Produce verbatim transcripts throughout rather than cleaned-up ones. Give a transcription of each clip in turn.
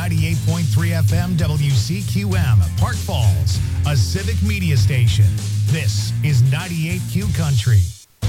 ninety-eight point three F M W C Q M, Park Falls, a civic media station. This is ninety-eight Q Country.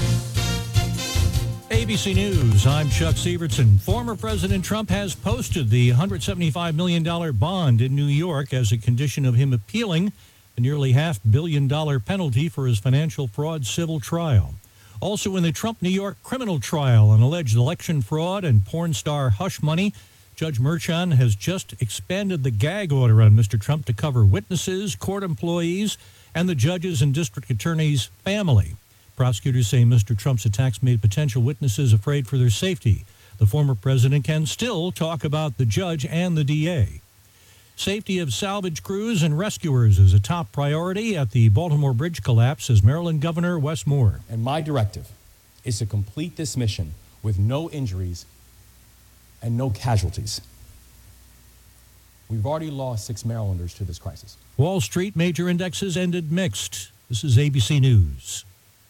A B C News, I'm Chuck Sievertson. Former President Trump has posted the one hundred seventy-five million dollars bond in New York as a condition of him appealing the nearly half billion dollar penalty for his financial fraud civil trial. Also in the Trump New York criminal trial on alleged election fraud and porn star hush money, Judge Merchan has just expanded the gag order on Mister Trump to cover witnesses, court employees, and the judges and district attorney's family. Prosecutors say Mister Trump's attacks made potential witnesses afraid for their safety. The former president can still talk about the judge and the D A. Safety of salvage crews and rescuers is a top priority at the Baltimore Bridge collapse, says Maryland Governor Wes Moore. And my directive is to complete this mission with no injuries and no casualties. We've already lost six Marylanders to this crisis. Wall Street major indexes ended mixed. This is A B C News.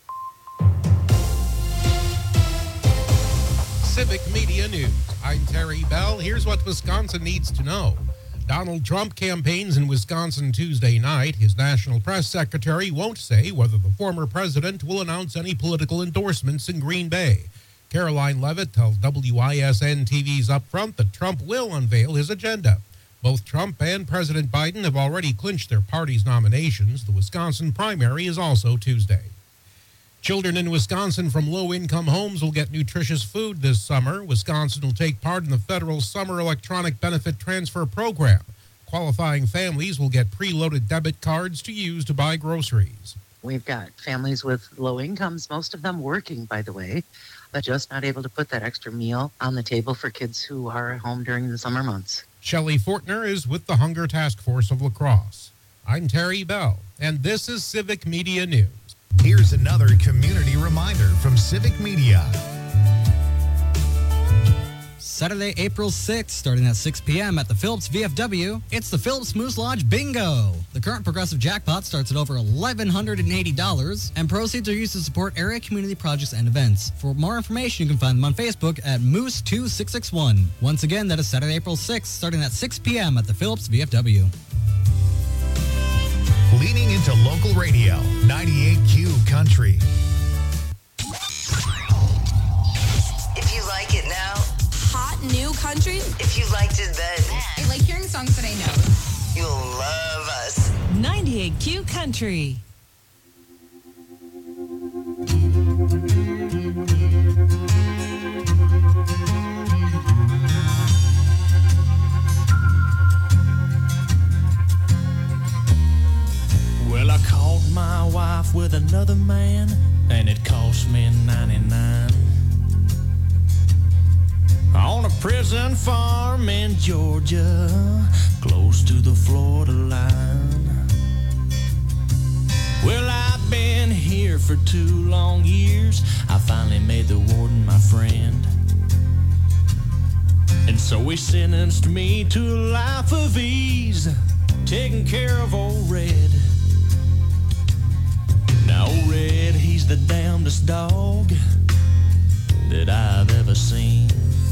Civic Media News. I'm Terry Bell. Here's what Wisconsin needs to know. Donald Trump campaigns in Wisconsin Tuesday night. His national press secretary won't say whether the former president will announce any political endorsements in Green Bay. Caroline Levitt tells W I S N T V's Upfront that Trump will unveil his agenda. Both Trump and President Biden have already clinched their party's nominations. The Wisconsin primary is also Tuesday. Children in Wisconsin from low-income homes will get nutritious food this summer. Wisconsin will take part in the federal Summer Electronic Benefit Transfer Program. Qualifying families will get preloaded debit cards to use to buy groceries. We've got families with low incomes, most of them working, by the way, but just not able to put that extra meal on the table for kids who are at home during the summer months. Shelley Fortner is with the Hunger Task Force of La Crosse. I'm Terry Bell, and this is Civic Media News. Here's another community reminder from Civic Media. Saturday, April sixth, starting at six p.m. at the Phillips V F W, it's the Phillips Moose Lodge Bingo. The current progressive jackpot starts at over one thousand one hundred eighty dollars, and proceeds are used to support area community projects and events. For more information, you can find them on Facebook at Moose two six six one. Once again, that is Saturday, April sixth, starting at six p.m. at the Phillips V F W. Leaning into local radio, ninety-eight Q Country. If you like it now, hot new country. if you liked it then, I like hearing songs that I know. you'll love us. ninety-eight Q Country. Well, I caught my wife with another man, and it cost me ninety-nine. On a prison farm in Georgia, close to the Florida line. Well, I've been here for two long years. I finally made the warden my friend. And so he sentenced me to a life of ease, taking care of old Red. Now, old Red, he's the damnedest dog that I've ever seen.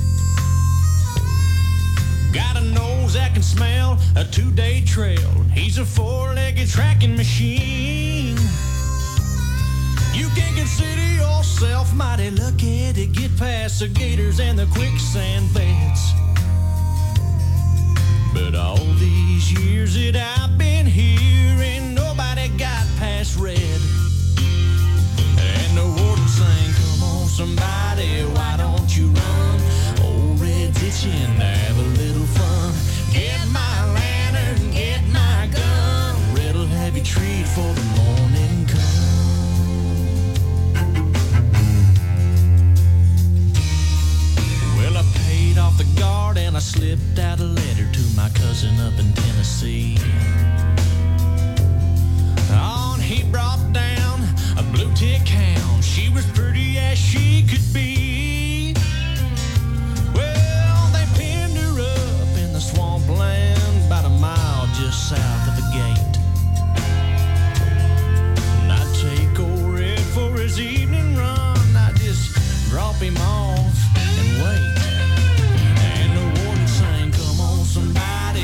Got a nose that can smell a two-day trail. He's a four-legged tracking machine. You can consider yourself mighty lucky to get past the gators and the quicksand beds. But all these years that I've been here, ain't nobody got past Red. And the warden sang, come on somebody, why don't you run? Old Red's itching to have a little fun. Get my lantern, get my gun. Red'll have you treat for the morning come. Well, I paid off the guard and I slipped out a letter to my cousin up in Tennessee. On he brought down a blue tick hound. She was pretty as she could be. Well, they pinned her up in the swampland about a mile just south of the gate. And I'd take old Red for his evening run. I'd just drop him off and wait. And the warden sang, come on somebody,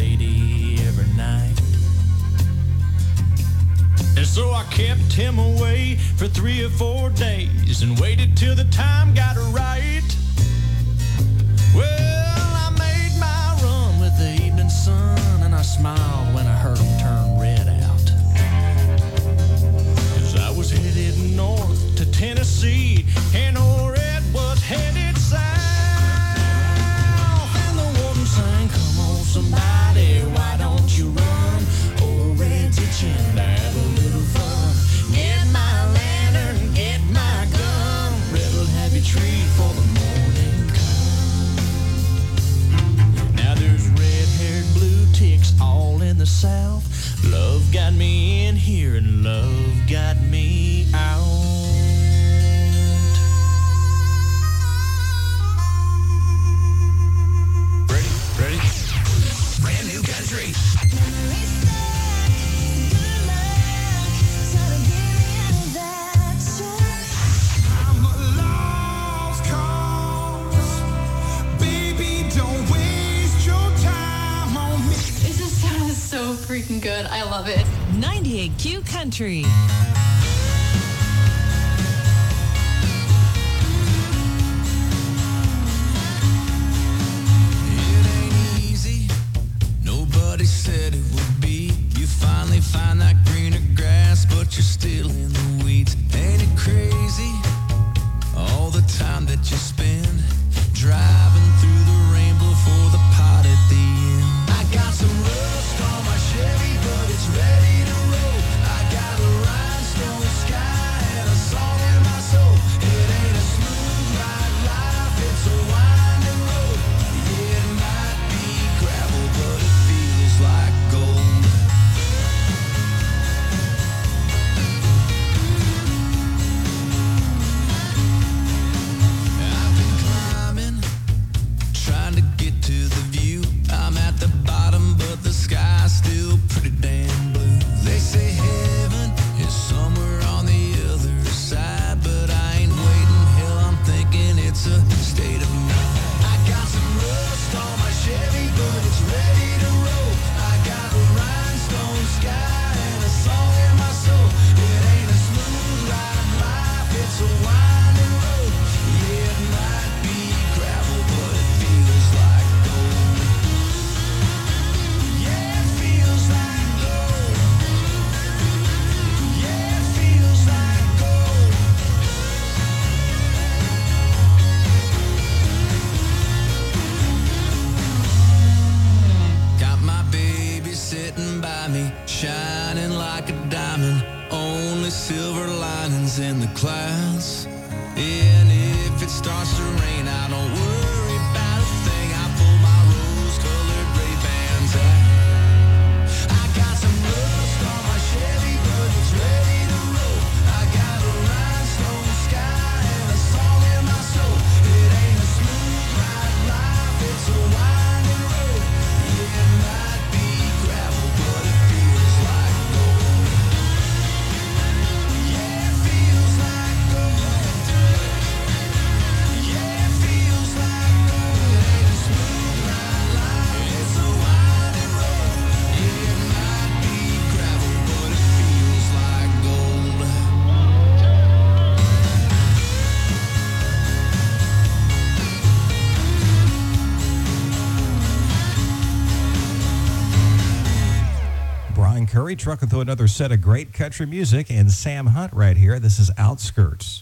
lady every night. And so I kept him away for three or four days and waited till the time got right. Well, I made my run with the evening sun, and I smiled when I heard him turn red out. 'Cause I was headed north to Tennessee, and old Red was headed south. And the warden sang, "Come on, somebody, why don't you run? Old Red's itching to have a little fun. Get my lantern, get my gun. Red'll have you treat for the morning come." Now there's red-haired blue ticks all in the south. Love got me in here and love got me out. Ready? Ready? Brand new country. I'm a lost cause. Baby, don't waste your time on me. This just sounds so freaking good. I love it. ninety-eight Q Country. It ain't easy. Nobody said it would be. You finally find that greener grass, but you're still in the weeds. Ain't it crazy? All the time that you spend driving through the rainbow for the pot at the end. I got some rust on my Chevy, but it's ready to roll. I got a rhinestone sky and a song in my soul. It ain't a smooth ride life, it's a winding road. Yeah, it might be gravel, but it feels like gold. I've been climbing, trying to get to the view. I'm at the bottom, but the sky's still pretty damn blue. They say heaven is somewhere on the other side, but I ain't waiting. Hell, I'm thinking it's a state of mind. I got some rust on my Chevy, but it's ready to roll. I got a rhinestone sky and a song in my soul. It ain't a smooth ride life, it's a winding road. Yeah, it might be gravel, but it feels like gold. Yeah, it feels like gold. Yeah, it feels like gold. Got my baby sitting by me, shining like a diamond. Only silver linings in the clouds. And if it starts to rain, I don't worry about a thing. I pull my rose-colored Ray-Bans out. I got some rust on my Chevy, but it's ready to roll. I got a rhinestone sky and a song in my soul. It ain't a smooth ride life, it's a winding road. Yeah, it might be gravel, but it feels like gold. Yeah, it feels like gold. Yeah, it feels like gold. It ain't a smooth ride life, it's a winding road. Yeah, it might be gravel, but it feels like gold. Brian Curry trucking through another set of great country music, and Sam Hunt right here. This is Outskirts.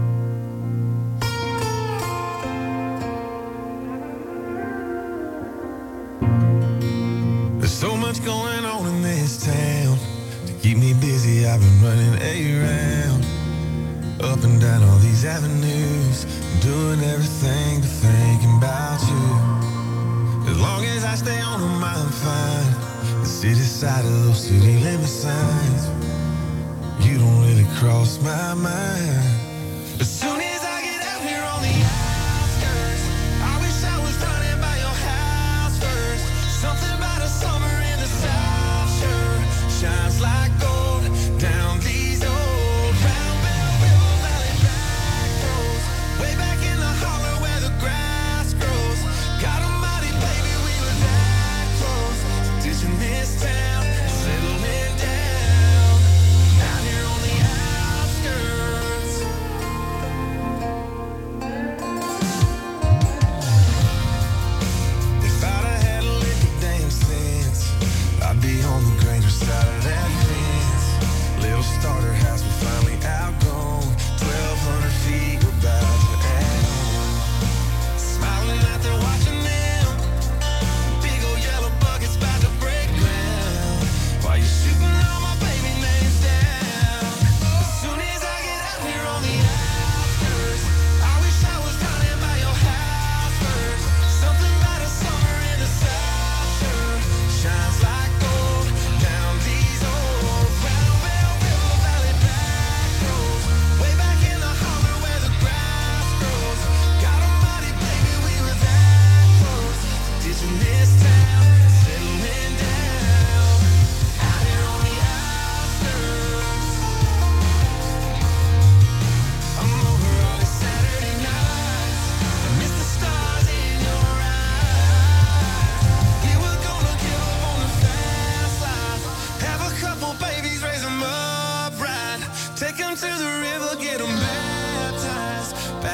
There's so much going on in this town. To keep me busy, I've been running around. Up and down all these avenues. Doing everything but thinking about you. As long as I stay on them, I'm fine. The city side of those city limit signs. You don't really cross my mind. As soon as I get out here on the outskirts, I wish I was running by your house first. Something about a summer in the South sure shines like gold down these old round bell river valley back roads. Way back in the holler where the grass grows. God almighty, baby, we were that close.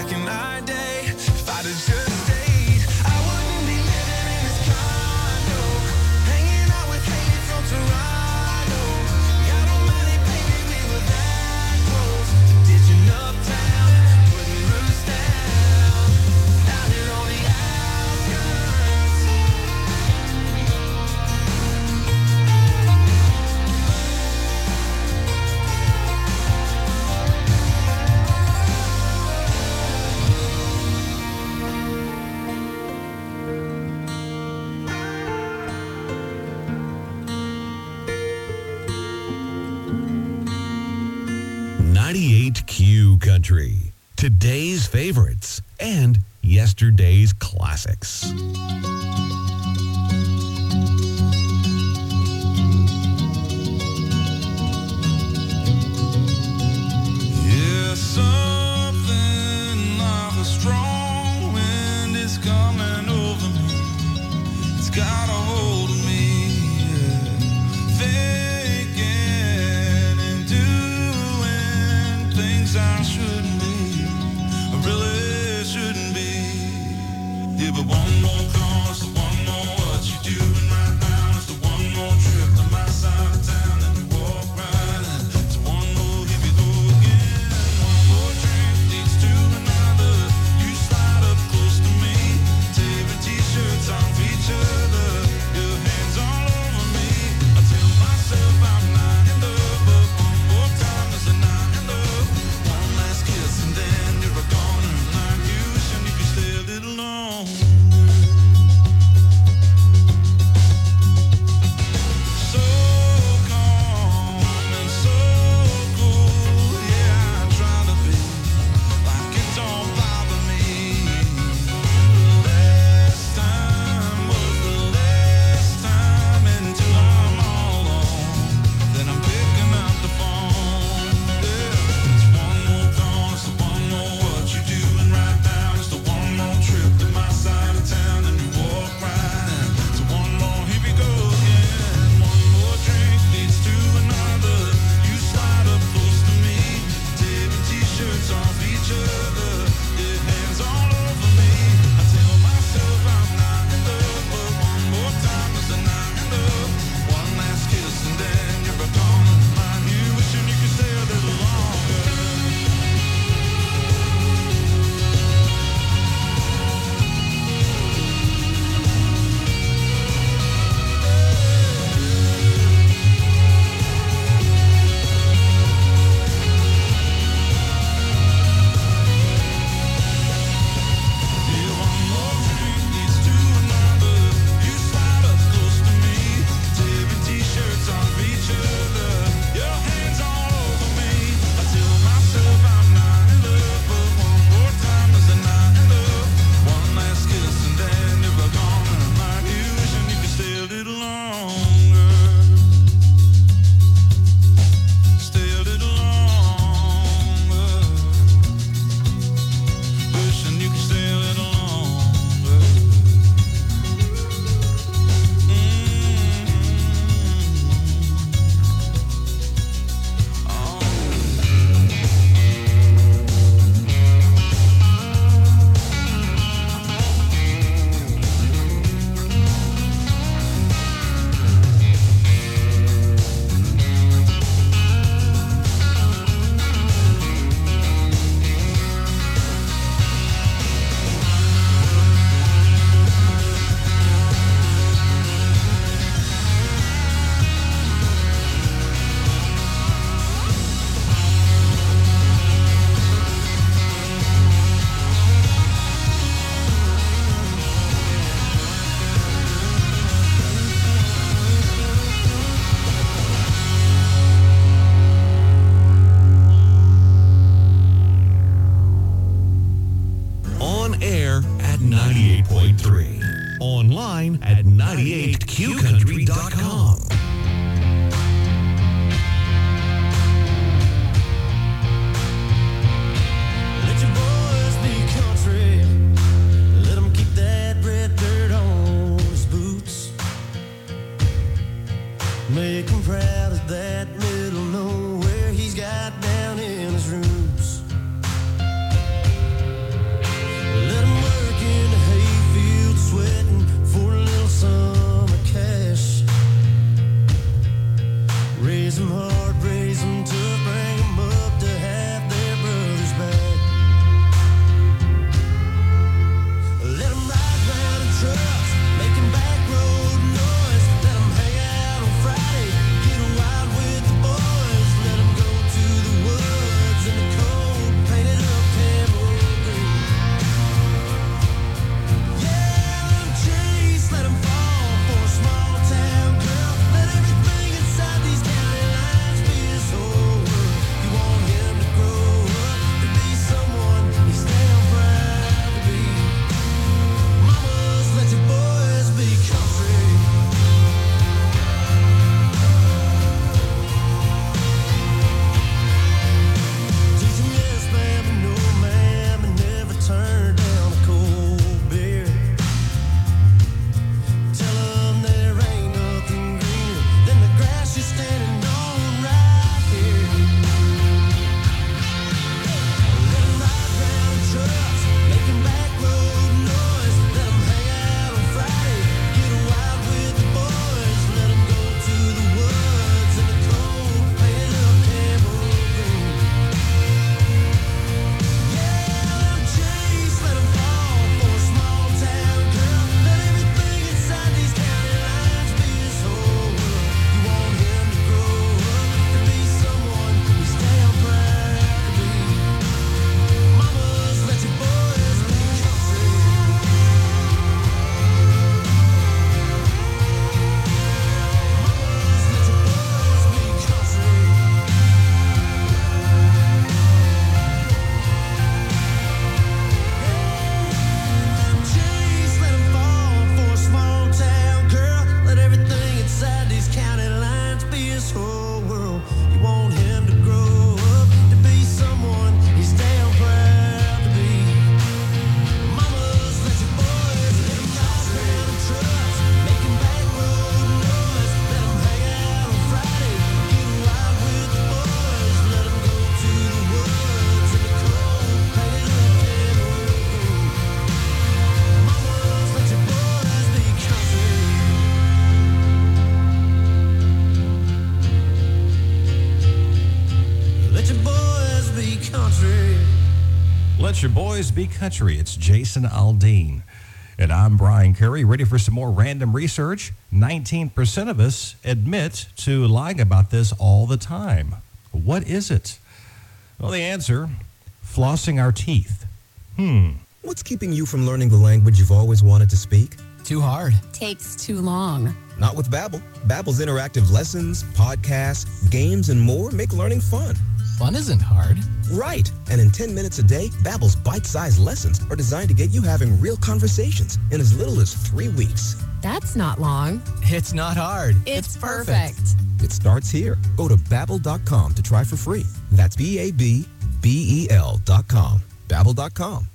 back in our day. If I'd have just stayed, I wouldn't be living in this condo, hanging out with Haley from Toronto. God almighty, baby, we were that close to ditching uptown, putting roots down, out here on the outskirts. ninety-eight Q Country. Today's favorites and yesterday's classics. Yeah, something like a strong wind is coming over me. It's got a hold of me. Yeah. Thinking and doing things I shouldn't be. I really shouldn't be. Yeah, but one more call is the one more what you doing right now. It's the one more trip to my side of town and you walk right in. It's one more here we go again. One more drink leads to another. You slide up close to me, tearing t-shirts off each other. Your hands all over me. I tell myself I'm not in love, but one more time is a not in love. One last kiss and then you're a goner. Like you wishing you could stay a little longer. So calm and so cool, yeah, I try to be like it don't bother me. Last time was the last time until I'm all alone. Then I'm picking up the phone. Yeah, it's one more call, it's the one more what you doing right now. It's the one more trip to my side of town and you walk right in. It's one more, here we go again. One more drink leads to another. You slide up close to me, tearing t-shirts off each other. Your hands all over me. I tell myself I'm not in love, but one more time is a not in love. One last kiss and then you're a goner. Mind you wishing you could stay a little longer. Yeah, one more drink leads to another. You slide up close to me, tearing t-shirts off each other. Your hands all over me. I tell myself I'm not in love, but one more time is a not in love. One last kiss and then you're a goner. Like you wishing you could stay a little longer. Stay a little longer. Wishing you could stay a little longer. Mm-hmm. Oh. On air at ninety-eight point three. Online at ninety-eight q country dot com. Let your boys be country. Let 'em keep that red dirt on his boots. Make him proud of that middle nowhere he's got down in his roots. Let your boys be country. It's Jason Aldean. And I'm Brian Curry. Ready for some more random research? nineteen percent of us admit to lying about this all the time. What is it? Well, the answer, flossing our teeth. Hmm. What's keeping you from learning the language you've always wanted to speak? Too hard. Takes too long. Not with Babbel. Babbel's interactive lessons, podcasts, games, and more make learning fun. Fun isn't hard. Right. And in ten minutes a day, Babbel's bite-sized lessons are designed to get you having real conversations in as little as three weeks. That's not long. It's not hard. It's, it's perfect. perfect. It starts here. Go to Babbel dot com to try for free. That's B A B B E L dot com. Babbel dot com.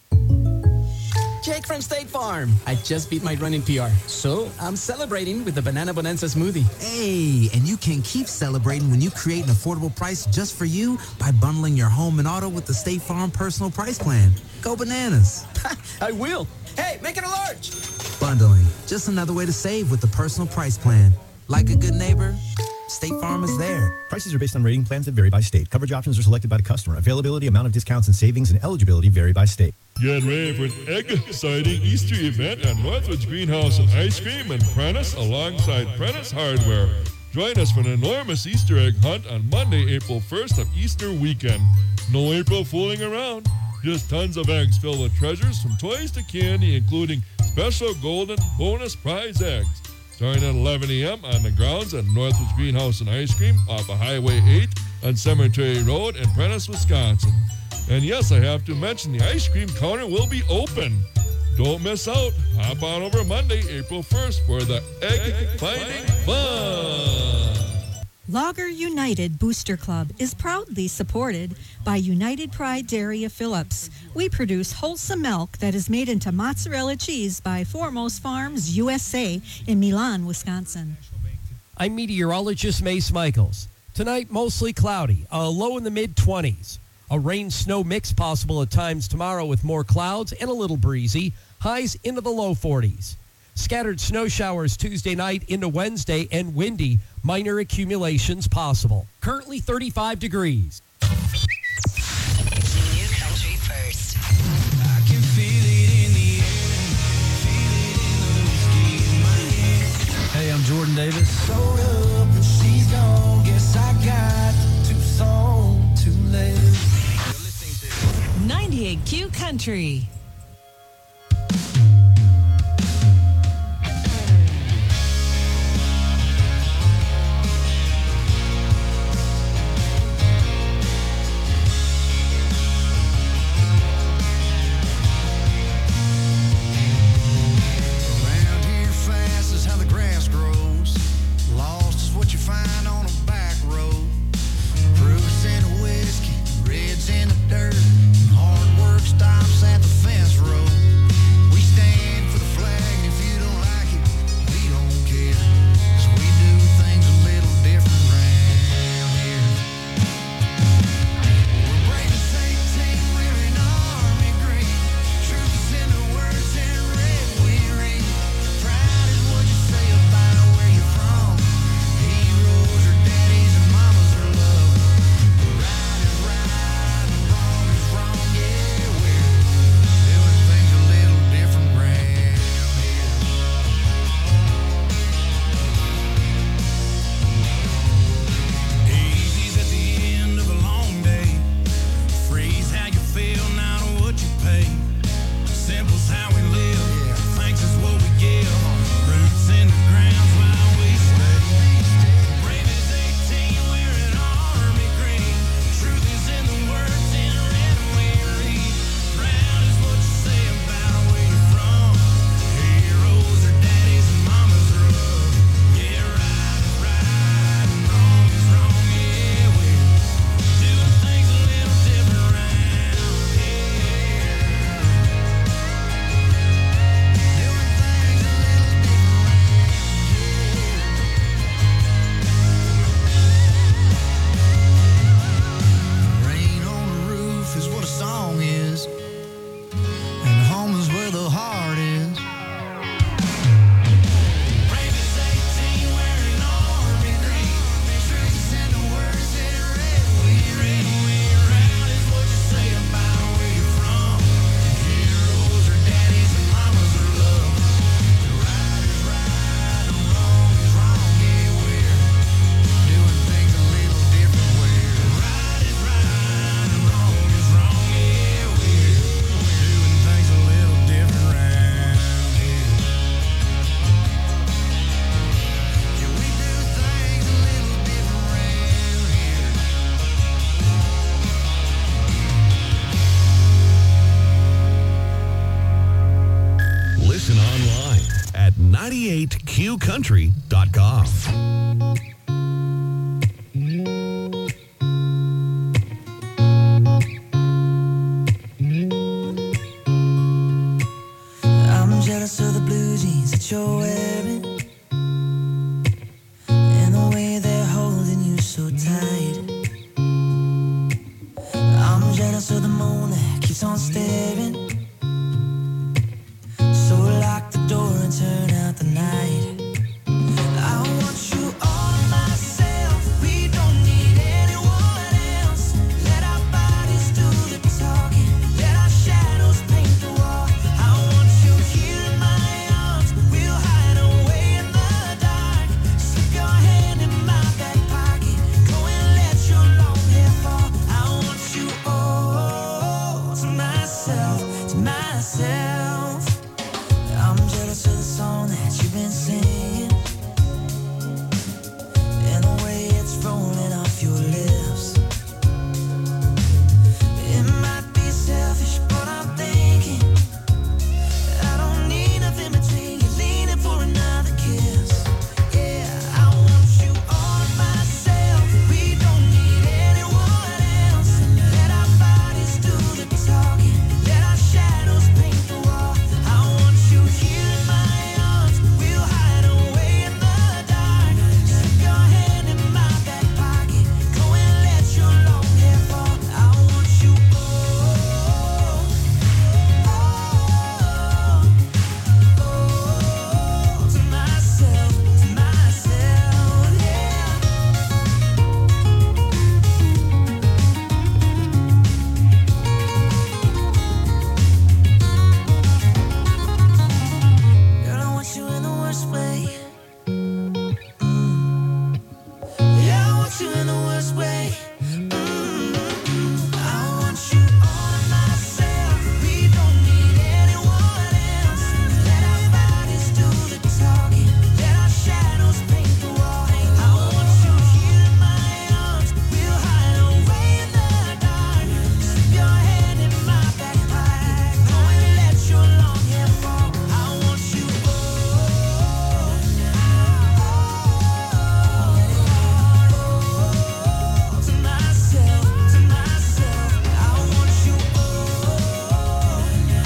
Jake from State Farm. I just beat my running P R, so I'm celebrating with the Banana Bonanza smoothie. Hey, and you can keep celebrating when you create an affordable price just for you by bundling your home and auto with the State Farm Personal Price Plan. Go bananas. I will. Hey, make it a large. Bundling, just another way to save with the Personal Price Plan. Like a good neighbor, State Farm is there. Prices are based on rating plans that vary by state. Coverage options are selected by the customer. Availability, amount of discounts and savings, and eligibility vary by state. Get ready for an exciting Easter event at Northwoods Greenhouse and Ice Cream and Prentice alongside Prentice Hardware. Join us for an enormous Easter egg hunt on Monday, April first of Easter weekend. No April fooling around. Just tons of eggs filled with treasures from toys to candy, including special golden bonus prize eggs. Starting at eleven a.m. on the grounds at Northwoods Greenhouse and Ice Cream off of Highway eight on Cemetery Road in Prentice, Wisconsin. And yes, I have to mention the ice cream counter will be open. Don't miss out. Hop on over Monday, April first for the egg finding fun. Lager United Booster Club is proudly supported by United Pride Dairy of Phillips. We produce wholesome milk that is made into mozzarella cheese by Foremost Farms U S A in Milan, Wisconsin. I'm meteorologist Mace Michaels. Tonight, mostly cloudy, a low in the mid-twenties. A rain-snow mix possible at times tomorrow with more clouds and a little breezy. Highs into the low forties. Scattered snow showers Tuesday night into Wednesday and windy. Minor accumulations possible. Currently thirty-five degrees. New country first. I can feel it in the air, feel it in the whiskey in my hand. Hey, I'm Jordan Davis. Showed up and she's gone. Guess I got too soon, too late. ninety-eight Q Country. Reds in the dirt, hard work stops at the fence. ninety-eight Q country dot com. I'm jealous of the blue jeans that you're wearing and the way they're holding you so tight. I'm jealous of the moon that keeps on staring. So lock the door and turn out the night. I want you all to myself. We don't need anyone else. Let our bodies do the talking. Let our shadows paint the wall. I want you here in my arms. We'll hide away in the dark. Slip your hand in my back pocket. Go and let your long hair fall. I want you all to myself, to myself. I'm jealous of the song that you've been singing and the way it's rolling off your lips. It might be selfish, but I'm thinking I don't need nothing between you, leaning for another kiss. Yeah, I want you all to myself. We don't need anyone else. Let our bodies do the talking. Let our shadows paint the wall. I want you here in my arms. We'll hide away in the dark. Slip your hand in my back pocket. Go and let your long hair fall. I want you all, all to myself, to myself, yeah. Girl, I want you in the worst way. Mm. Yeah, I want you in the worst way. Mm. I want you all to myself. We don't need anyone else. Let our bodies do the talking. Let our shadows paint the wall. I want you here in my arms. We'll hide away in the dark. Slip your hand in my back pocket. Go and let your long hair fall. I want you all, all to myself, to myself. I want you all,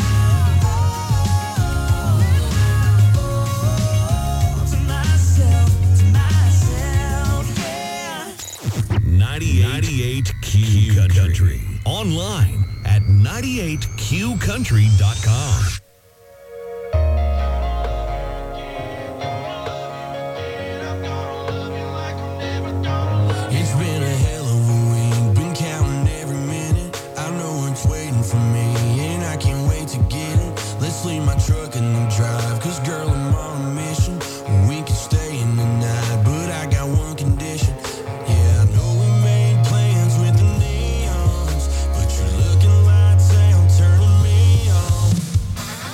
all to myself, to myself, yeah. ninety-eight Q Country. Online at ninety-eight Q country dot com. It's been a hell of a week, been counting every minute. I know it's waiting for me, and I can't wait to get it. Let's leave my truck in the drive, cause girl, I'm on a mission. We can stay in the night, but I got one condition. Yeah, I know we made plans with the neons, but your looking lights out turning me on.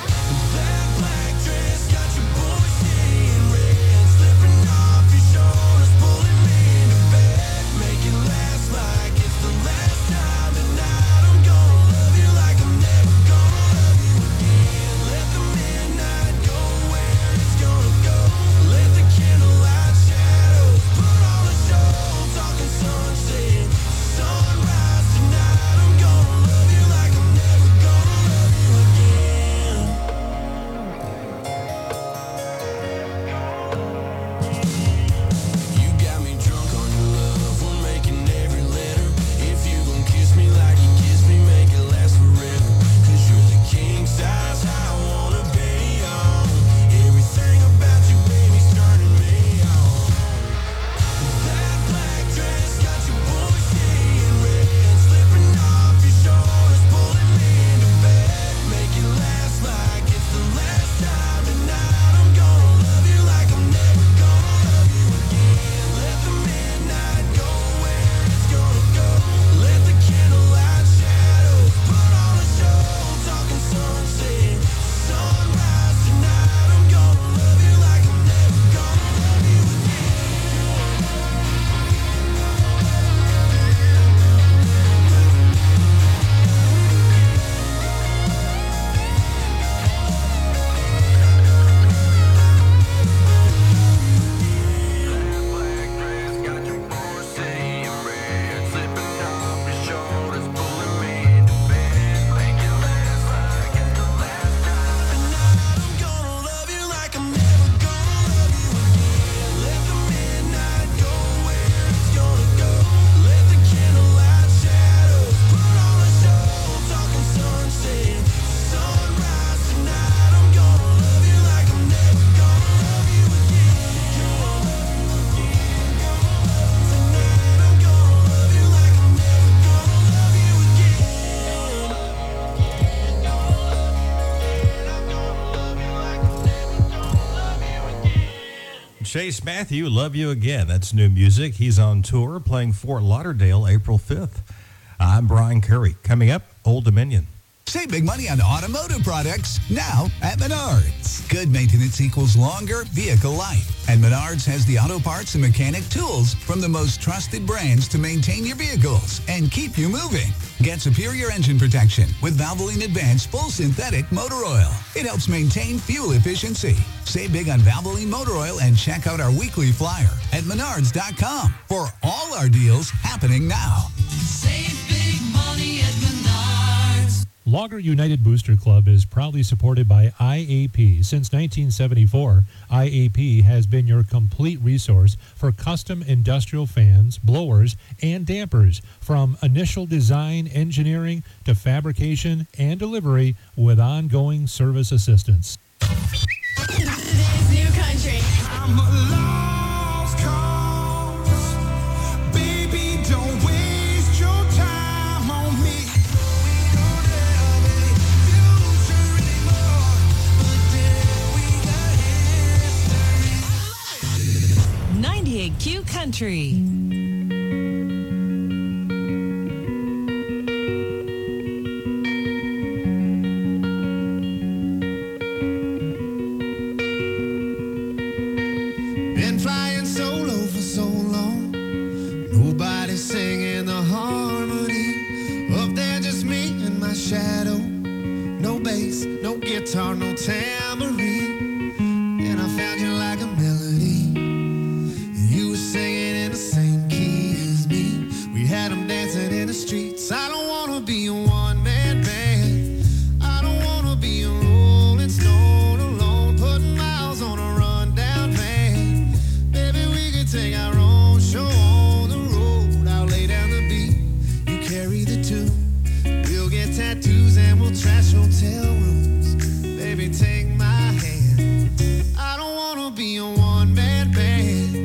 Chase Matthew, Love You Again. That's new music. He's on tour playing Fort Lauderdale April fifth. I'm Brian Curry. Coming up, Old Dominion. Save big money on automotive products now at Menards. Good maintenance equals longer vehicle life. And Menards has the auto parts and mechanic tools from the most trusted brands to maintain your vehicles and keep you moving. Get superior engine protection with Valvoline Advanced Full Synthetic Motor Oil. It helps maintain fuel efficiency. Save big on Valvoline Motor Oil and check out our weekly flyer at menards dot com for all our deals happening now. Save big money at Menards. Logger United Booster Club is proudly supported by I A P. Since nineteen seventy-four, I A P has been your complete resource for custom industrial fans, blowers, and dampers, from initial design, engineering, to fabrication and delivery with ongoing service assistance. Today's new country. I'm a lost cause. Baby, don't waste your time on me. We don't have any future anymore, but then we got history. ninety-eight Q Country. Been flying solo for so long. Nobody singing the harmony. Up there just me and my shadow. No bass, no guitar, no tambourine. And I found you like a melody. And you were singing in the same key as me. We had them dancing in the streets. I don't wanna be a one-man band. I don't wanna be a rolling stone alone, putting miles on a rundown van. Baby, we could take our own show on the road. I'll lay down the beat, you carry the tune. We'll get tattoos and we'll trash hotel rooms. Baby, take my hand. I don't wanna be a one-man band.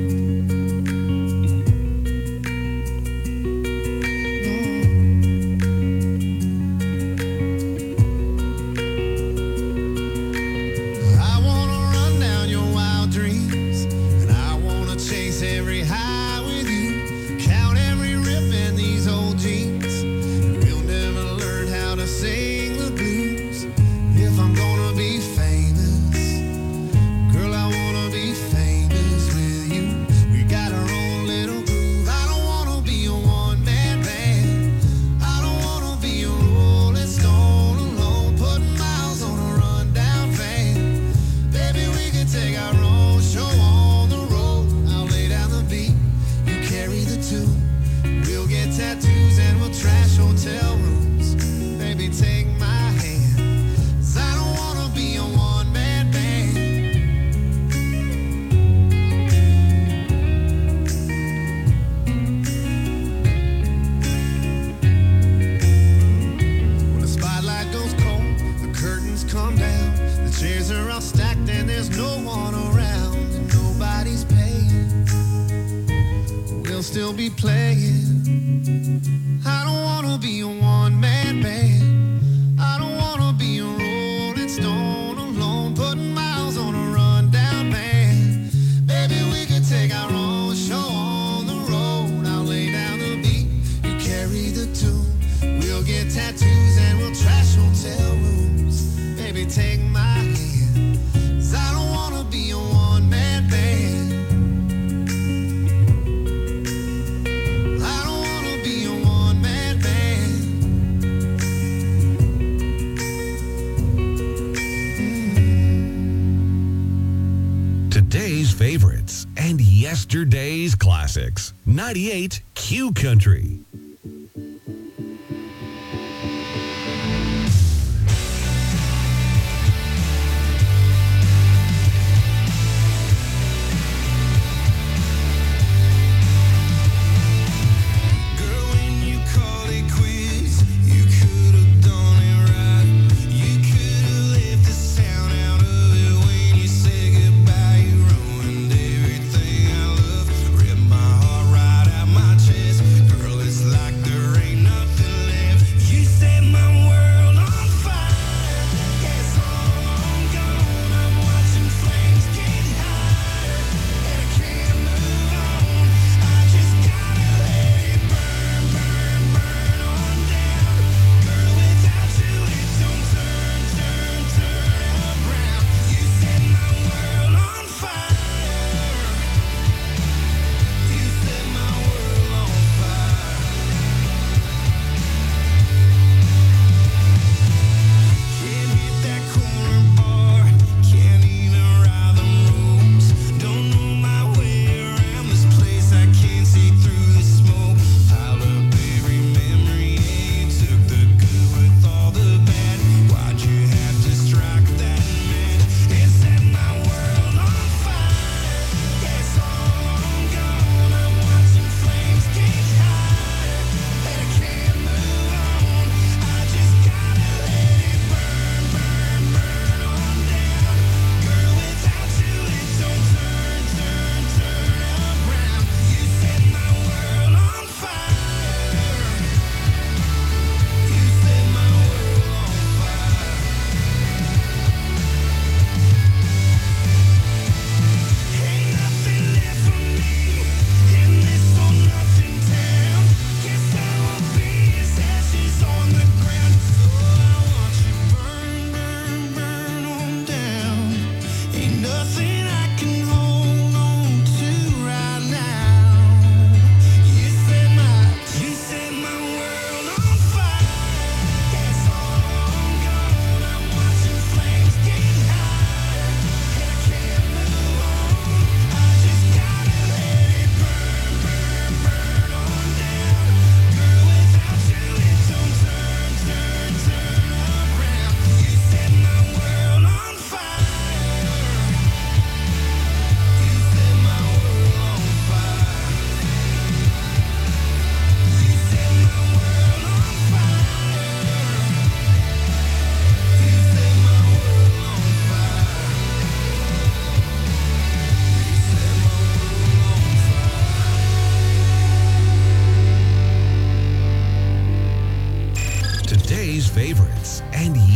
I wanna run down your wild dreams, and I wanna chase every high with you. Count every rip in these old jeans, and we'll never learn how to sing the blues. If I'm gonna be famous, girl, I wanna be famous with you. We got our own little groove. I don't wanna be a one-man band. I don't wanna be a rolling stone alone, putting miles on a rundown van. Baby, we can take our own show on the road. I'll lay down the beat, you carry the tune. We'll get tattoos and we'll trash hotel rooms. Baby, take my hand, 'cause I don't wanna be a one-man band. When the spotlight goes cold, the curtains come down, the chairs are all stacked and there's no one around, and nobody's paying. We'll still be playing. I don't wanna be a one-man band. I don't wanna be a rolling stone alone, putting miles on a rundown van. Baby, we can take our own show on the road. I'll lay down the beat, you carry the tune. We'll get tattoos and we'll trash hotel rooms. Baby, take my hand, 'cause I don't wanna be a one-man band. I don't wanna be a one-man band. Today's favorites and yesterday's classics. ninety-eight Q Country. Girl, when you call it quits, you could have done it right. You could have left the sound out of it when you said goodbye. You ruined everything I love, ripped my heart right out my chest. Girl, it's like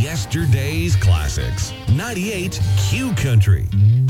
yesterday's classics. ninety-eight Q Country.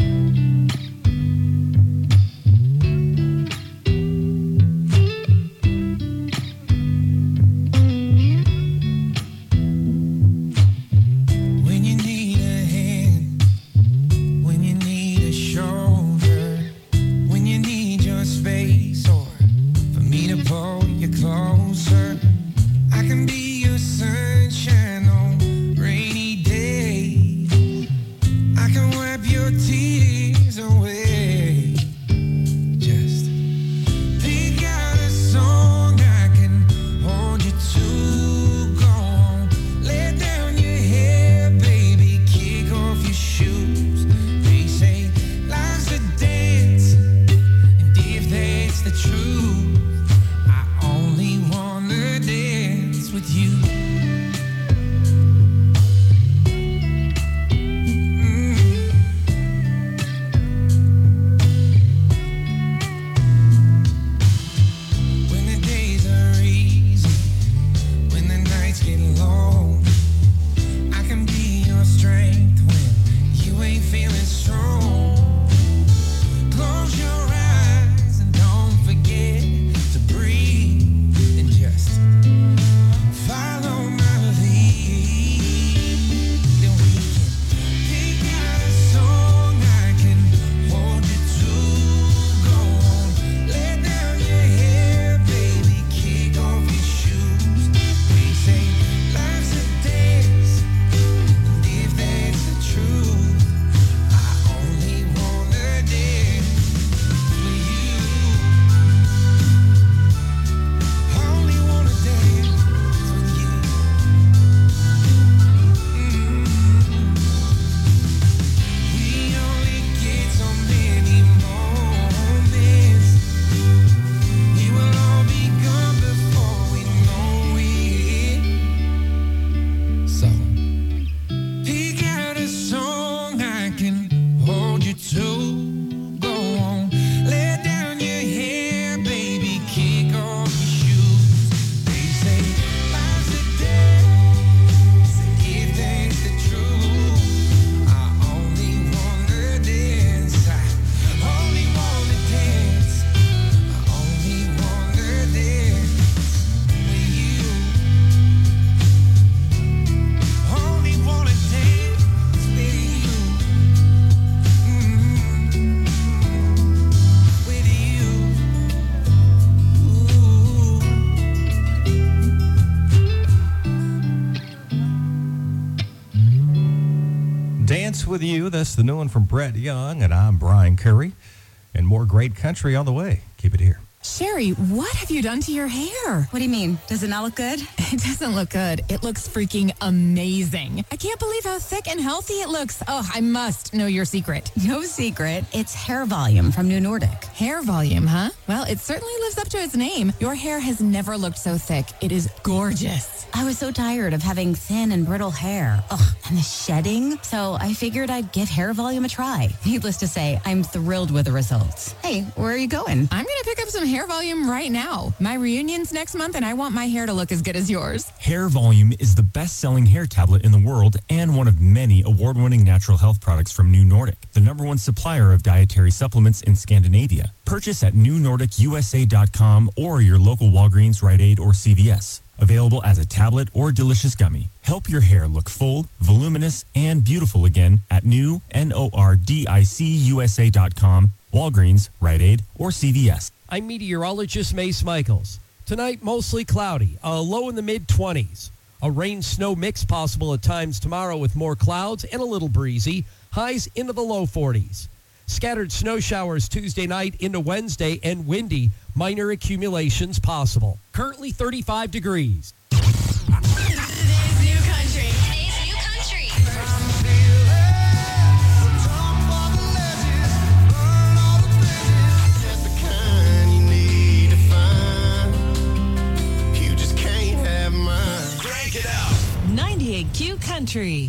When you need a hand, when you need a shoulder, when you need your space, or for me to pull you closer, I can be your sunshine on rainy days. I can wipe your tears away. Just pick out a song I can hold you to. Go on, lay down your hair, baby, kick off your shoes. They say life's a dance, and if that's the truth, I only wanna dance with you. When the days are easy, when the nights get long, I can be your strength when you ain't feeling strong. Close your eyes and don't forget to breathe and just follow my lead. Then we can pick out a song I can hold you to. Go on, lay down your hair, baby, kick off your shoes. They say life's a dance, and if that's the truth, I only wanna dance with you. Only wanna dance with you. We only get so many moments. We will all be gone before we know it. So pick out a song I can hold you to. Go on, lay down your hair, baby, kick off your shoes. They say life's a dance, and if that's the truth, I only wanna dance. I only wanna dance. I only wanna dance with you. Only wanna dance with you. Mm, with you. Dance With You. That's the new one from Brett Young, and I'm Brian Curry. And more great country on the way. Keep it here. Sherry, what have you done to your hair? What do you mean? Does it not look good? It doesn't look good. It looks freaking amazing. I can't believe how thick and healthy it looks. Oh, I must know your secret. No secret. It's Hair Volume from New Nordic. Hair volume, huh? Well, it certainly lives up to its name. Your hair has never looked so thick. It is gorgeous. I was so tired of having thin and brittle hair. Ugh, and the shedding. So I figured I'd give Hair Volume a try. Needless to say, I'm thrilled with the results. Hey, where are you going? I'm going to pick up some Hair Volume right now. My reunion's next month, and I want my hair to look as good as yours. Hair Volume is the best-selling hair tablet in the world and one of many award-winning natural health products from New Nordic, the number one supplier of dietary supplements in Scandinavia. Purchase at new nordic u s a dot com or your local Walgreens, Rite Aid, or C V S. Available as a tablet or delicious gummy. Help your hair look full, voluminous, and beautiful again at new nordic u s a dot com, Walgreens, Rite Aid, or C V S. I'm meteorologist Mace Michaels. Tonight, mostly cloudy, a low in the mid-twenties. A rain-snow mix possible at times tomorrow with more clouds and a little breezy. Highs into the low forties. Scattered snow showers Tuesday night into Wednesday and windy. Minor accumulations possible. Currently thirty-five degrees. Today's new country. Today's new country. ninety-eight Q Country.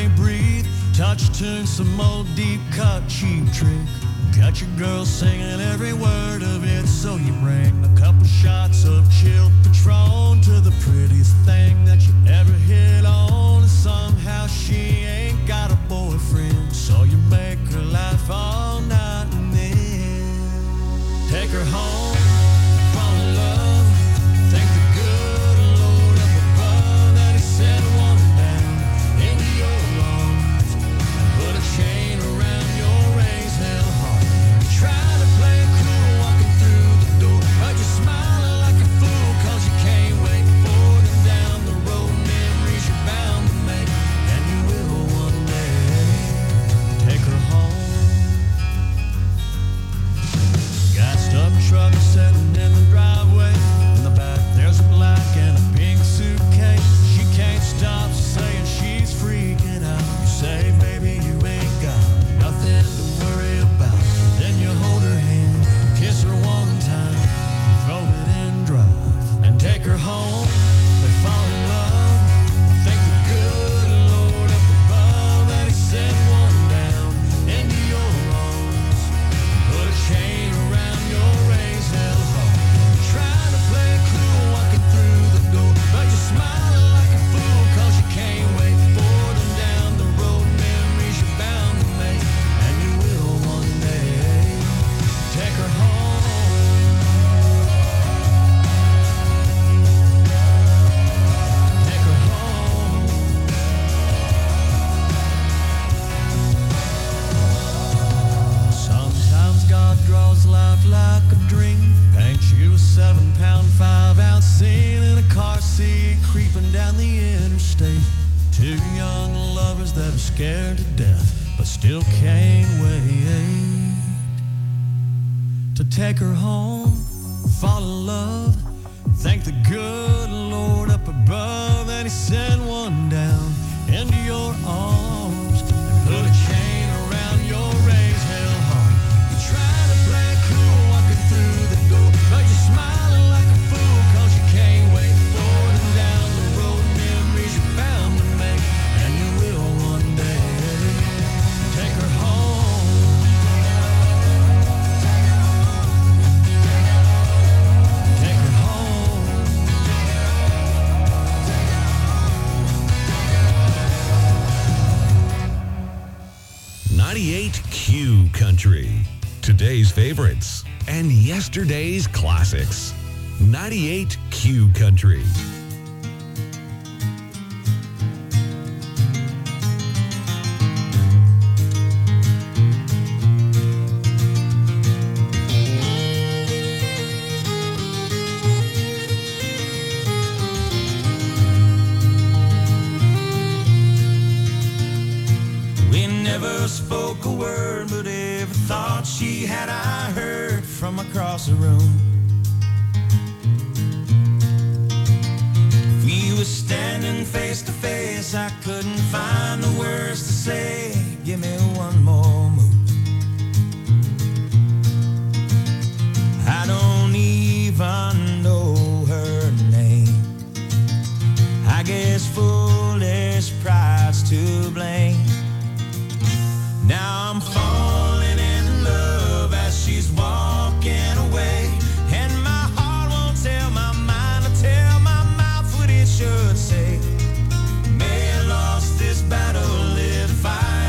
can't breathe. Touch tune, some old deep cut cheap trick. Got your girl singing every word of it, so you bring a couple shots of chilled Patron to the prettiest thing that you ever hit on. And somehow she ain't got a boyfriend, so you make her laugh all night and then take her home, fall in love, thank the good Lord up above that he sent one down into your arms and put a chain around your raised hell heart. You try to play it cool walking through the door, but you're smiling like a fool cause you can't wait for them down the road. Memories you're bound to make, and you will one day take her home. Got stuck truck sitting in the driveway. In the back there's a black and a pink suitcase. She can't stop saying she's freaking out. You say, baby, you ain't got nothing to worry about. Then you hold her hand, kiss her one time, throw it in drive, and take her home. They fall in love, thank the good Lord up above that he sent one down into your arms, put a chain around your raised hell heart. Trying to play it cool walking through the door, but you're smiling like a fool cause you can't wait for them down the road. Memories you're bound to make, and you will one day take her home. Take her home. Sometimes God draws life like a dream, paints you a seven pound, five ounce scene in a car seat, creeping down the interstate. Two young lovers that are scared to death, but still can't wait to take her home, fall in love, thank the good Lord up above that he sent one down into your arms and put a chain around your raised hell heart. You try to play it cool walking through the door, but you're smiling like a fool cause you can't wait for them down the road. Memories you're bound to make, and you will one day take her home. Take her home. ninety-eight Q Country. Today's favorites and yesterday's classics. ninety-eight Q Country. We never spoke a word, but every thought she had I heard from across the room. We were standing face to face, I couldn't find the words to say. Give me one more move. I don't even know her name. I guess foolish pride's to blame. Now I'm falling in love as she's walking away, and my heart won't tell my mind to tell my mouth what it should say. May have lost this battle, lit a fire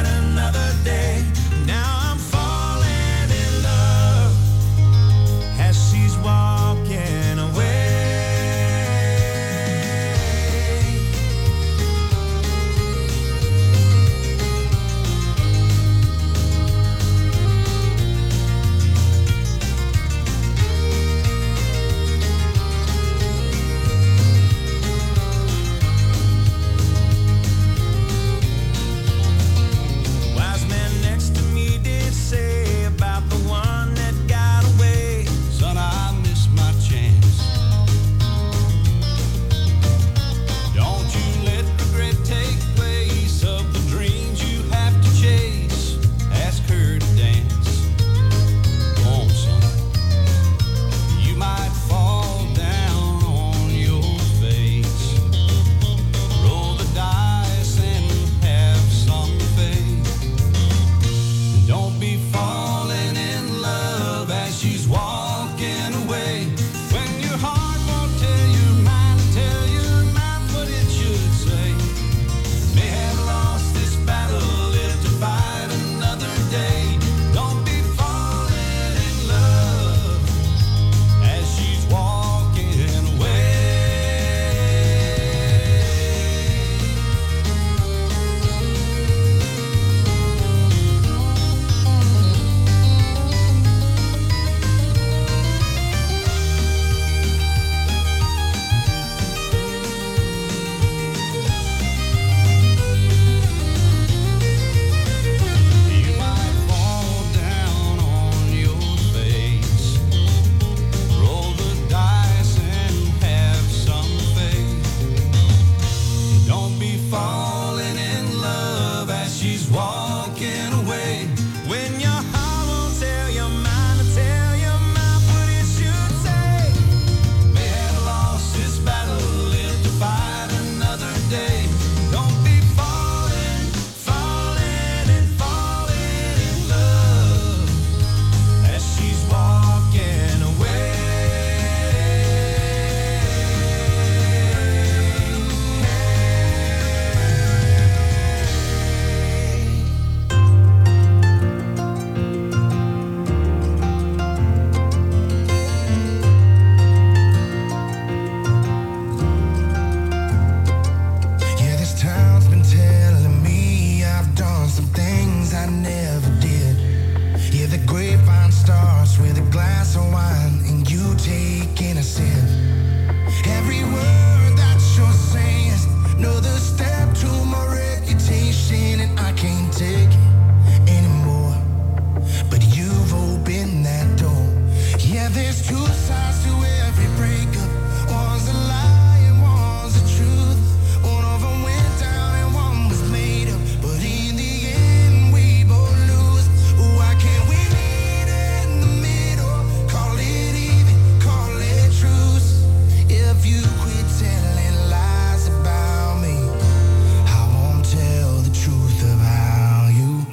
I never did. Yeah, the grapevine starts with a glass of wine and you taking a sip. Every word that you're saying is another step to my reputation, and I can't take it anymore. But you've opened that door. Yeah, there's two sides to every breakup. One's a lie and one's the truth. One of them went down and one was made up. But in the end, we both lose. Why can't we meet in the middle? Call it even, call it truce. If you quit telling lies about me, I won't tell the truth about you.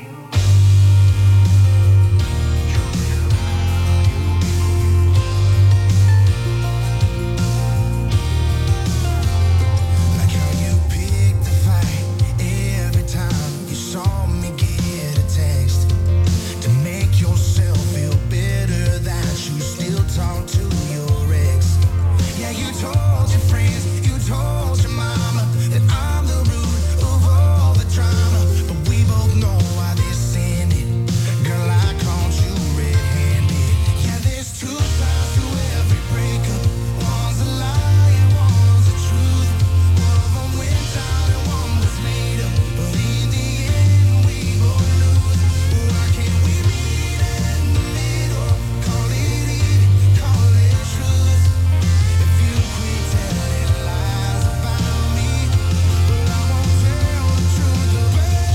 Like how you picked the fight every time you saw me get a text to make yourself feel better that you still talk to your ex. Yeah, you told your friends, you told your mama that I'm the root of all the drama. But we both know why this ended. Girl, I caught you red-handed. Yeah, there's two sides to every breakup. One's a lie and one's the truth. One of them went down and one was made up. But in the end, we both lose. Why can't we meet in the middle? Call it even, call it truth. If you quit telling lies about me, well, I won't tell the truth about you.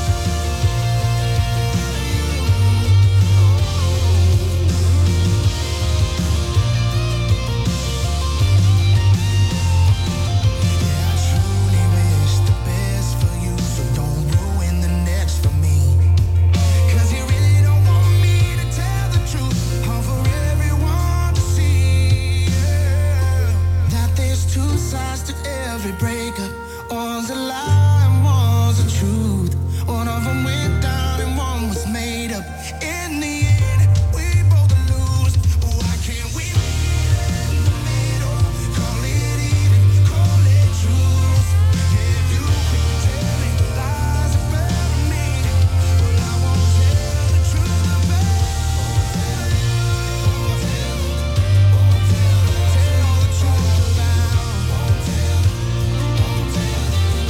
Yeah, I truly wish the best for you, so don't ruin the next for me. 'Cause you really don't want me to tell the truth, all for everyone to see. Yeah. That there's two sides to every breakup. One's a lie and one's the truth. One of them went down and one was made up. In the end, we both lose. Why can't we meet in the middle? Call it even, call it truth. If you quit telling lies about me, well, I won't tell the truth about you. Won't tell, won't tell, won't tell the truth about. Won't tell, won't tell,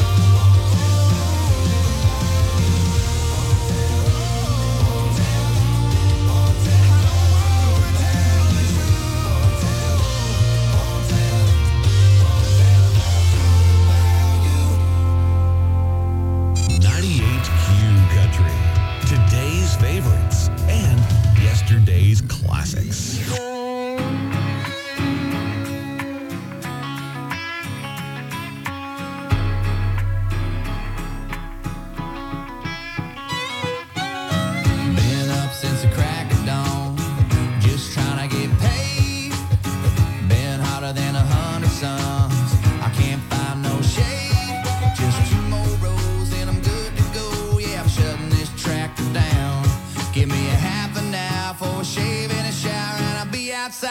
ninety-eight Q Country. Today's favorites and yesterday's classics. Been up since the crack of dawn, just trying to get paid. Been hotter than a hundred suns, I can't find no shade. Just two more rows and I'm good to go. Yeah, I'm shutting this tractor down. Give me a